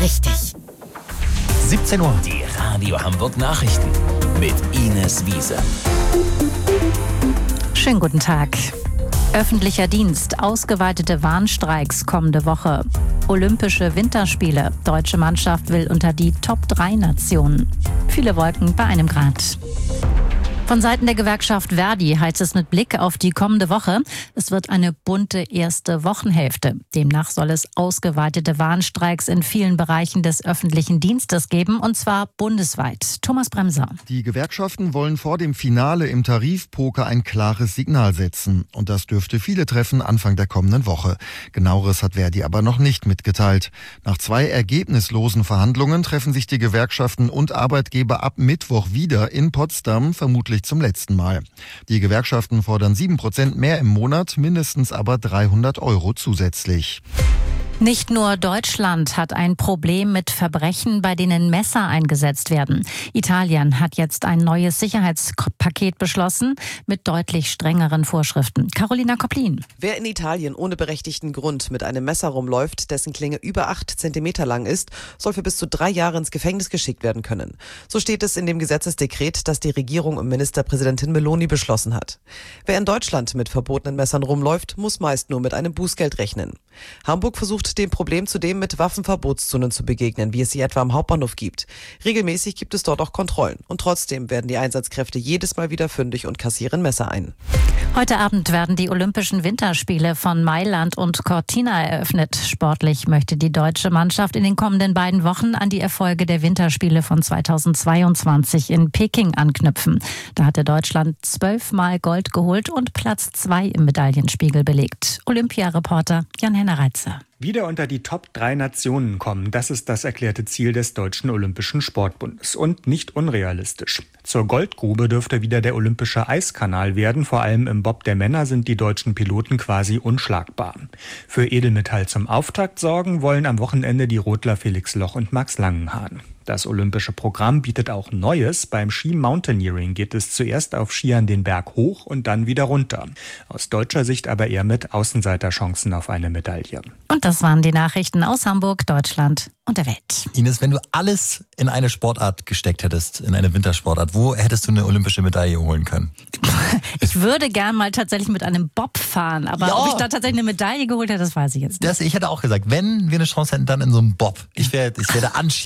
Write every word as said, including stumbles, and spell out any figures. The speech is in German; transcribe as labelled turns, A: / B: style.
A: richtig.
B: siebzehn Uhr. Die Radio Hamburg Nachrichten mit Ines Wiese.
C: Schönen guten Tag. Öffentlicher Dienst, ausgeweitete Warnstreiks kommende Woche. Olympische Winterspiele. Deutsche Mannschaft will unter die Top drei Nationen. Viele Wolken bei einem Grad. Von Seiten der Gewerkschaft Verdi heißt es mit Blick auf die kommende Woche. Es wird eine bunte erste Wochenhälfte. Demnach soll es ausgeweitete Warnstreiks in vielen Bereichen des öffentlichen Dienstes geben, und zwar bundesweit. Thomas Bremser.
D: Die Gewerkschaften wollen vor dem Finale im Tarifpoker ein klares Signal setzen. Und das dürfte viele treffen Anfang der kommenden Woche. Genaueres hat Verdi aber noch nicht mitgeteilt. Nach zwei ergebnislosen Verhandlungen treffen sich die Gewerkschaften und Arbeitgeber ab Mittwoch wieder in Potsdam, vermutlich zum letzten Mal. Die Gewerkschaften fordern sieben Prozent mehr im Monat, mindestens aber dreihundert Euro zusätzlich.
C: Nicht nur Deutschland hat ein Problem mit Verbrechen, bei denen Messer eingesetzt werden. Italien hat jetzt ein neues Sicherheitspaket beschlossen mit deutlich strengeren Vorschriften. Carolina Koplin.
E: Wer in Italien ohne berechtigten Grund mit einem Messer rumläuft, dessen Klinge über acht Zentimeter lang ist, soll für bis zu drei Jahre ins Gefängnis geschickt werden können. So steht es in dem Gesetzesdekret, das die Regierung und Ministerpräsidentin Meloni beschlossen hat. Wer in Deutschland mit verbotenen Messern rumläuft, muss meist nur mit einem Bußgeld rechnen. Hamburg versucht dem Problem zudem mit Waffenverbotszonen zu begegnen, wie es sie etwa am Hauptbahnhof gibt. Regelmäßig gibt es dort auch Kontrollen. Und trotzdem werden die Einsatzkräfte jedes Mal wieder fündig und kassieren Messer ein.
C: Heute Abend werden die Olympischen Winterspiele von Mailand und Cortina eröffnet. Sportlich möchte die deutsche Mannschaft in den kommenden beiden Wochen an die Erfolge der Winterspiele von zweitausendzweiundzwanzig in Peking anknüpfen. Da hatte Deutschland zwölfmal Gold geholt und Platz zwei im Medaillenspiegel belegt. Olympiareporter Jan-Henner Reitze.
F: Wieder unter die Top drei Nationen kommen, das ist das erklärte Ziel des Deutschen Olympischen Sportbundes. Und nicht unrealistisch. Zur Goldgrube dürfte wieder der Olympische Eiskanal werden. Vor allem im Bob der Männer sind die deutschen Piloten quasi unschlagbar. Für Edelmetall zum Auftakt sorgen wollen am Wochenende die Rodler Felix Loch und Max Langenhahn. Das olympische Programm bietet auch Neues. Beim Ski-Mountaineering geht es zuerst auf Skiern den Berg hoch und dann wieder runter. Aus deutscher Sicht aber eher mit Außenseiterchancen auf eine Medaille.
C: Und das waren die Nachrichten aus Hamburg, Deutschland und der Welt.
G: Ines, wenn du alles in eine Sportart gesteckt hättest, in eine Wintersportart, wo hättest du eine olympische Medaille holen können?
C: Ich würde gern mal tatsächlich mit einem Bob fahren, aber
G: ja.
C: ob ich da tatsächlich eine Medaille geholt hätte, das weiß ich jetzt nicht.
G: Das, ich hätte auch gesagt, wenn wir eine Chance hätten, dann in so einem Bob. Ich wäre ich wär der Anschieben.